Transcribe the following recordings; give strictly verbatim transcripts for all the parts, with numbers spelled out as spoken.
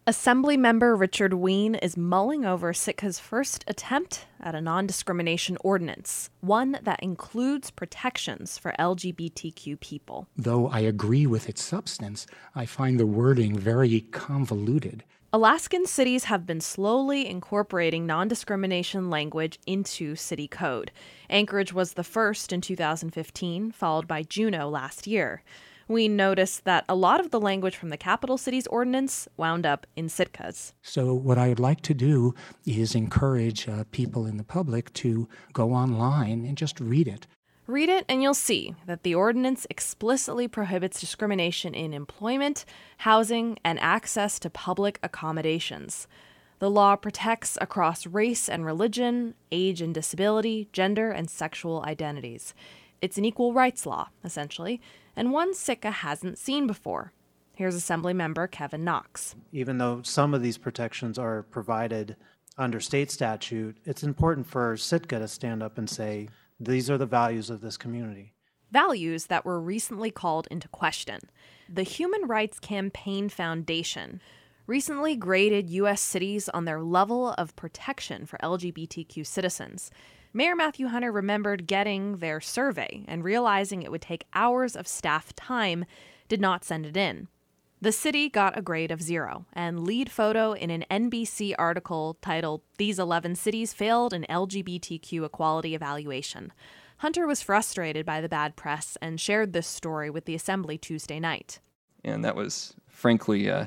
Assemblymember Richard Wein is mulling over Sitka's first attempt at a non-discrimination ordinance, one that includes protections for L G B T Q people. Though I agree with its substance, I find the wording very convoluted. Alaskan cities have been slowly incorporating non-discrimination language into city code. Anchorage was the first in two thousand fifteen, followed by Juneau last year. We noticed that a lot of the language from the capital city's ordinance wound up in Sitka's. So what I would like to do is encourage uh, people in the public to go online and just read it. Read it and you'll see that the ordinance explicitly prohibits discrimination in employment, housing, and access to public accommodations. The law protects across race and religion, age and disability, gender and sexual identities. It's an equal rights law, essentially, and one Sitka hasn't seen before. Here's Assemblymember Kevin Knox. Even though some of these protections are provided under state statute, it's important for Sitka to stand up and say, these are the values of this community. Values that were recently called into question. The Human Rights Campaign Foundation recently graded U S cities on their level of protection for L G B T Q citizens. Mayor Matthew Hunter remembered getting their survey and realizing it would take hours of staff time, did not send it in. The city got a grade of zero, and lead photo in an N B C article titled, "These eleven Cities Failed an L G B T Q Equality Evaluation." Hunter was frustrated by the bad press and shared this story with the Assembly Tuesday night. And that was, frankly, uh,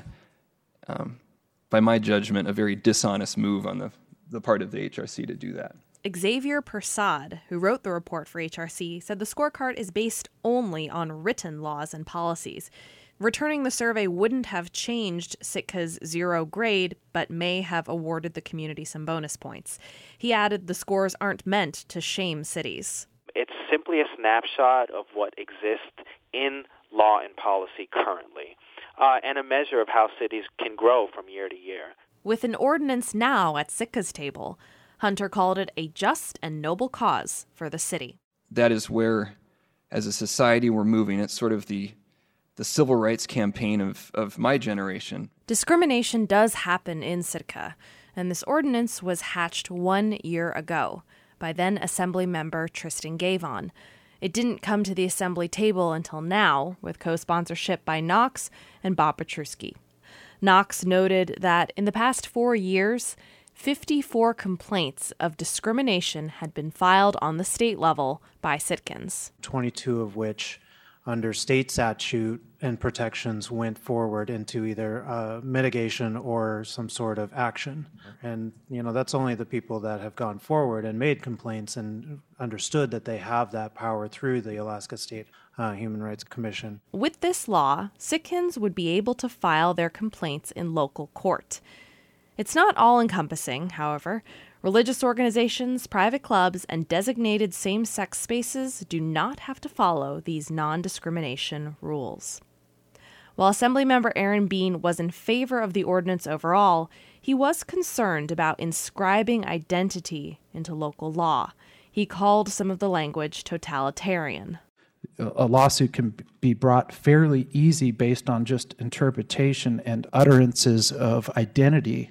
um, by my judgment, a very dishonest move on the, the part of the H R C to do that. Xavier Persad, who wrote the report for H R C, said the scorecard is based only on written laws and policies. Returning the survey wouldn't have changed Sitka's zero grade, but may have awarded the community some bonus points. He added the scores aren't meant to shame cities. It's simply a snapshot of what exists in law and policy currently, uh, and a measure of how cities can grow from year to year. With an ordinance now at Sitka's table, Hunter called it a just and noble cause for the city. That is where, as a society, we're moving. It's sort of the the civil rights campaign of, of my generation. Discrimination does happen in Sitka, and this ordinance was hatched one year ago by then Assembly member Tristan Gavon. It didn't come to the Assembly table until now, with co-sponsorship by Knox and Bob Petruski. Knox noted that in the past four years, fifty-four complaints of discrimination had been filed on the state level by Sitkans. twenty-two of which, under state statute and protections, went forward into either uh, mitigation or some sort of action. And, you know, that's only the people that have gone forward and made complaints and understood that they have that power through the Alaska State uh, Human Rights Commission. With this law, Sitkans would be able to file their complaints in local court. It's not all-encompassing, however. Religious organizations, private clubs, and designated same-sex spaces do not have to follow these non-discrimination rules. While Assemblymember Aaron Bean was in favor of the ordinance overall, he was concerned about inscribing identity into local law. He called some of the language totalitarian. A lawsuit can be brought fairly easy based on just interpretation and utterances of identity.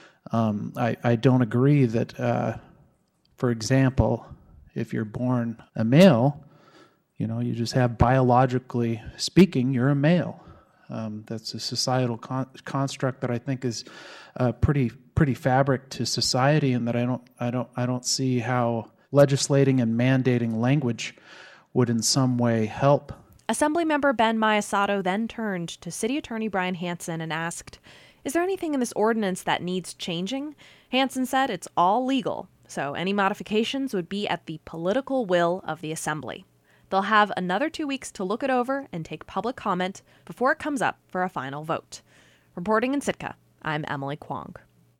Um, I, I don't agree that, uh, for example, if you're born a male, you know, you just have biologically speaking, you're a male. Um, that's a societal con- construct that I think is uh, pretty pretty fabric to society, and that I don't I don't I don't see how legislating and mandating language would in some way help. Assemblymember Ben Miyasato then turned to City Attorney Brian Hansen and asked, "Is there anything in this ordinance that needs changing?" Hansen said it's all legal, so any modifications would be at the political will of the Assembly. They'll have another two weeks to look it over and take public comment before it comes up for a final vote. Reporting in Sitka, I'm Emily Kwong.